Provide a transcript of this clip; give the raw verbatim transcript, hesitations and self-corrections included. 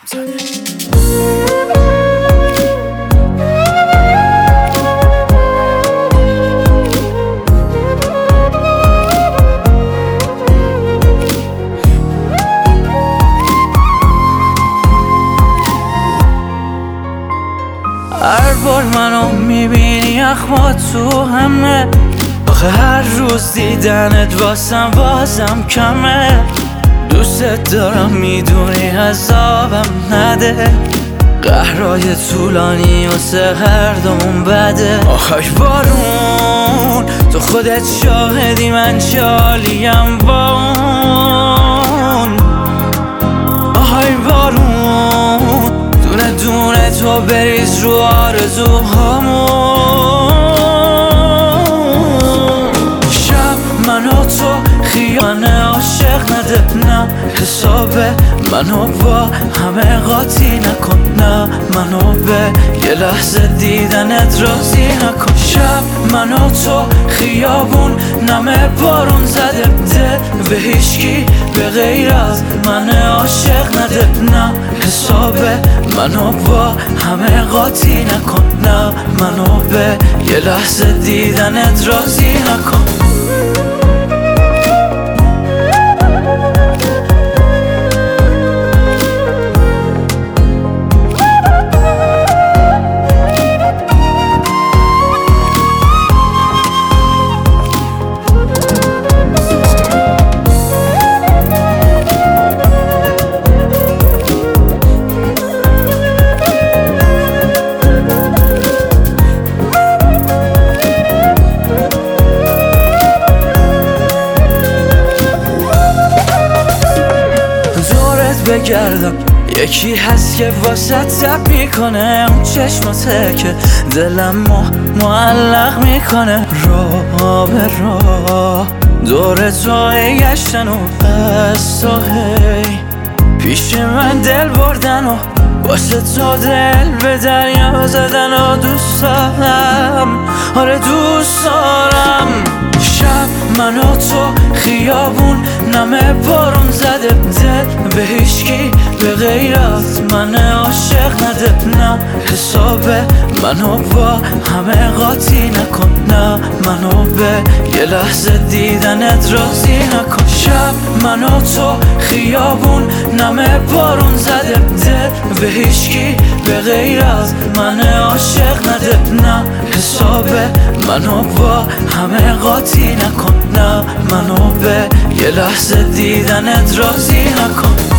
هر بار منو میبینی اخما تو همه، آخه هر روز دیدنت واسم بازم کمه. دوست دارم میدونی عذابم نده، قهرای طولانی واسه هر دومون بده. آخه بارون تو خودت شاهدی من جالیم با اون. آخه بارون دونه دونه تو بریز رو آرزوهامون. شب من و تو خیانه عاشق نده، نه حسابه منو با همه قاطی نکن، نه منو به یه لحظه دیدنت راضی نکن. شب من و تو خیابون نمه بارون زده، دل به هیچکی به غیر از من عاشق نده، نه حسابه منو با همه قاطی نکن، نه منو به یه لحظه دیدنت راضی نکن. بگردم یکی هست که واسه تب میکنه، اون چشماته که دلم ما معلق میکنه. راه به راه دور تو گشتن و از تو هی پیش من دل بردن و واسه تو دل به دریا زدن و دوست دارم، آره دوست دارم. شب من و تو خیابون نمه بارون زده، دل به هیچکی به غیر از من عاشق نده، نه حسابه منو با همه قاطی نکن، نه منو به یه لحظه دیدنت راضی نکن. شب من و تو خیابون نمه بارون زده، دل به هیچکی به غیر از من عاشق نده، نه حسابه منو با همه قاطی نکن، نه منو به یه لحظه دیدنت راضی نکن.